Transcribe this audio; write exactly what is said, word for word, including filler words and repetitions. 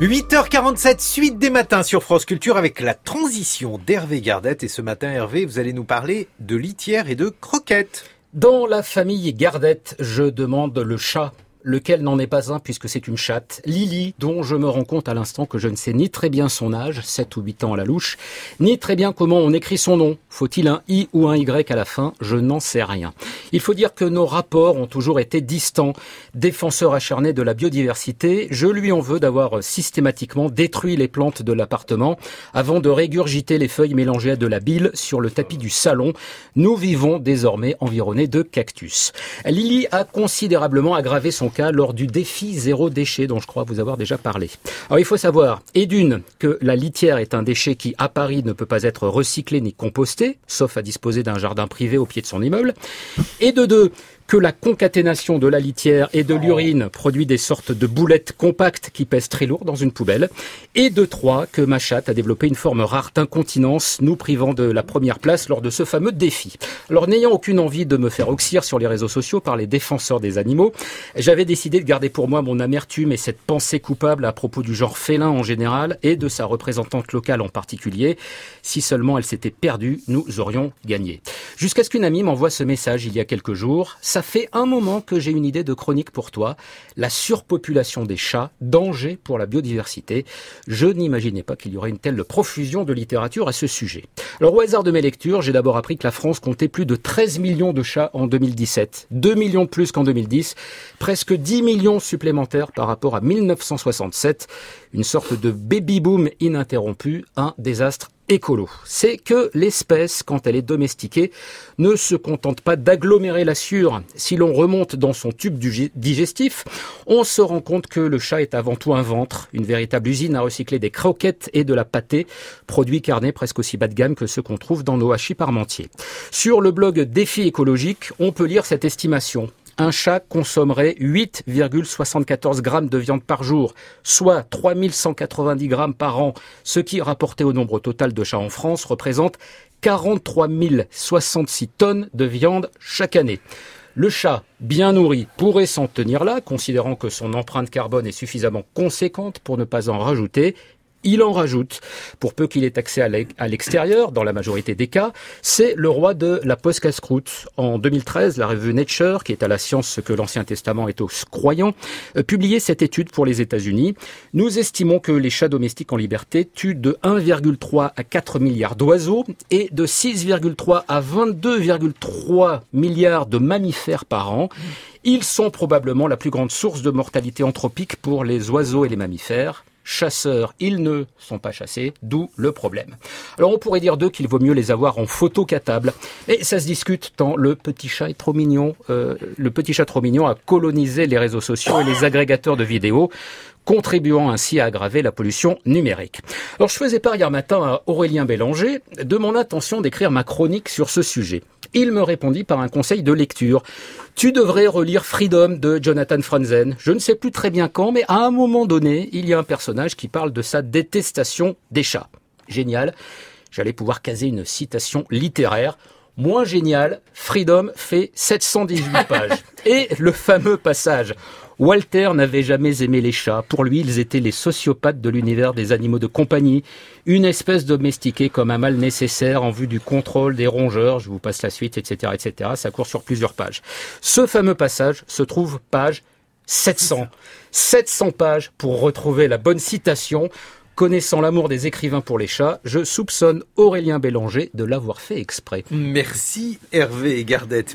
huit heures quarante-sept, suite des matins sur France Culture avec la transition d'Hervé Gardette. Et ce matin, Hervé, vous allez nous parler de litière et de croquettes. Dans la famille Gardette, je demande le chat. Lequel n'en est pas un puisque c'est une chatte, Lily, dont je me rends compte à l'instant que je ne sais ni très bien son âge, sept ou huit ans à la louche, ni très bien comment on écrit son nom. Faut-il un I ou un Y à la fin? Je n'en sais rien. Il faut dire que nos rapports ont toujours été distants. Défenseur acharné de la biodiversité, je lui en veux d'avoir systématiquement détruit les plantes de l'appartement avant de régurgiter les feuilles mélangées à de la bile sur le tapis du salon. Nous vivons désormais environnés de cactus. Lily a considérablement aggravé son cas lors du défi zéro déchet dont je crois vous avoir déjà parlé. Alors il faut savoir, et d'une, que la litière est un déchet qui à Paris ne peut pas être recyclé ni composté, sauf à disposer d'un jardin privé au pied de son immeuble, et de deux, que la concaténation de la litière et de l'urine produit des sortes de boulettes compactes qui pèsent très lourd dans une poubelle, et de trois, que ma chatte a développé une forme rare d'incontinence, nous privant de la première place lors de ce fameux défi. Alors n'ayant aucune envie de me faire oxyre sur les réseaux sociaux par les défenseurs des animaux, j'avais décidé de garder pour moi mon amertume et cette pensée coupable à propos du genre félin en général et de sa représentante locale en particulier. Si seulement elle s'était perdue, nous aurions gagné. Jusqu'à ce qu'une amie m'envoie ce message il y a quelques jours. Ça fait un moment que j'ai une idée de chronique pour toi. La surpopulation des chats, danger pour la biodiversité. Je n'imaginais pas qu'il y aurait une telle profusion de littérature à ce sujet. Alors au hasard de mes lectures, j'ai d'abord appris que la France comptait plus de treize millions de chats en deux mille dix-sept. deux millions de plus qu'en deux mille dix. Presque dix millions supplémentaires par rapport à mille neuf cent soixante-sept. Une sorte de baby-boom ininterrompu, un désastre écolo. C'est que l'espèce, quand elle est domestiquée, ne se contente pas d'agglomérer la sueur. Si l'on remonte dans son tube digestif, on se rend compte que le chat est avant tout un ventre, une véritable usine à recycler des croquettes et de la pâtée, produits carnés presque aussi bas de gamme que ceux qu'on trouve dans nos hachis parmentiers. Sur le blog Défi écologique, on peut lire cette estimation. Un chat consommerait huit virgule soixante-quatorze grammes de viande par jour, soit trois mille cent quatre-vingt-dix grammes par an, ce qui, rapporté au nombre total de chats en France, représente quarante-trois mille soixante-six tonnes de viande chaque année. Le chat, bien nourri, pourrait s'en tenir là, considérant que son empreinte carbone est suffisamment conséquente pour ne pas en rajouter. Il en rajoute, pour peu qu'il ait accès à l'extérieur, dans la majorité des cas, c'est le roi de la post casse-croûte. En deux mille treize, la revue Nature, qui est à la science ce que l'Ancien Testament est aux croyants, publiait cette étude pour les États-Unis. Nous estimons que les chats domestiques en liberté tuent de un virgule trois à quatre milliards d'oiseaux et de six virgule trois à vingt-deux virgule trois milliards de mammifères par an. Ils sont probablement la plus grande source de mortalité anthropique pour les oiseaux et les mammifères. Chasseurs, ils ne sont pas chassés, d'où le problème. Alors on pourrait dire d'eux qu'il vaut mieux les avoir en photo qu'à table. Et ça se discute tant le petit chat est trop mignon. Euh, le petit chat trop mignon a colonisé les réseaux sociaux et les agrégateurs de vidéos, contribuant ainsi à aggraver la pollution numérique. Alors je faisais part hier matin à Aurélien Bélanger de mon intention d'écrire ma chronique sur ce sujet. Il me répondit par un conseil de lecture. Tu devrais relire Freedom de Jonathan Franzen. Je ne sais plus très bien quand, mais à un moment donné, il y a un personnage qui parle de sa détestation des chats. Génial. J'allais pouvoir caser une citation littéraire. Moins génial, Freedom fait sept cent dix-huit pages. Et le fameux passage. Walter n'avait jamais aimé les chats. Pour lui, ils étaient les sociopathes de l'univers des animaux de compagnie, une espèce domestiquée comme un mal nécessaire en vue du contrôle des rongeurs. Je vous passe la suite, et cetera, et cetera. Ça court sur plusieurs pages. Ce fameux passage se trouve page sept cents. sept cents pages pour retrouver la bonne citation. Connaissant l'amour des écrivains pour les chats, je soupçonne Aurélien Bélanger de l'avoir fait exprès. Merci Hervé Gardette.